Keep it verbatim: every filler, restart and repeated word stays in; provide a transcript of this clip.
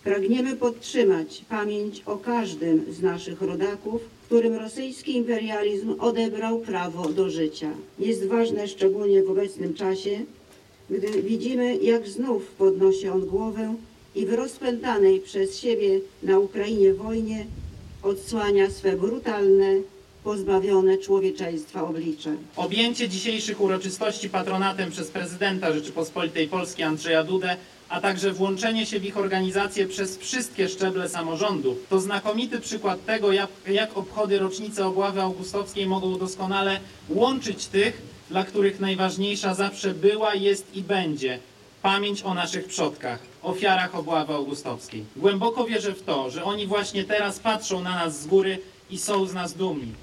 Pragniemy podtrzymać pamięć o każdym z naszych rodaków, którym rosyjski imperializm odebrał prawo do życia. Jest ważne szczególnie w obecnym czasie, gdy widzimy, jak znów podnosi on głowę i w rozpętanej przez siebie na Ukrainie wojnie odsłania swe brutalne, pozbawione człowieczeństwa oblicze. Objęcie dzisiejszych uroczystości patronatem przez prezydenta Rzeczypospolitej Polskiej Andrzeja Dudę, a także włączenie się w ich organizację przez wszystkie szczeble samorządu, to znakomity przykład tego, jak, jak obchody rocznicy obławy augustowskiej mogą doskonale łączyć tych, dla których najważniejsza zawsze była, jest i będzie pamięć o naszych przodkach, ofiarach obławy augustowskiej. Głęboko wierzę w to, że oni właśnie teraz patrzą na nas z góry i są z nas dumni.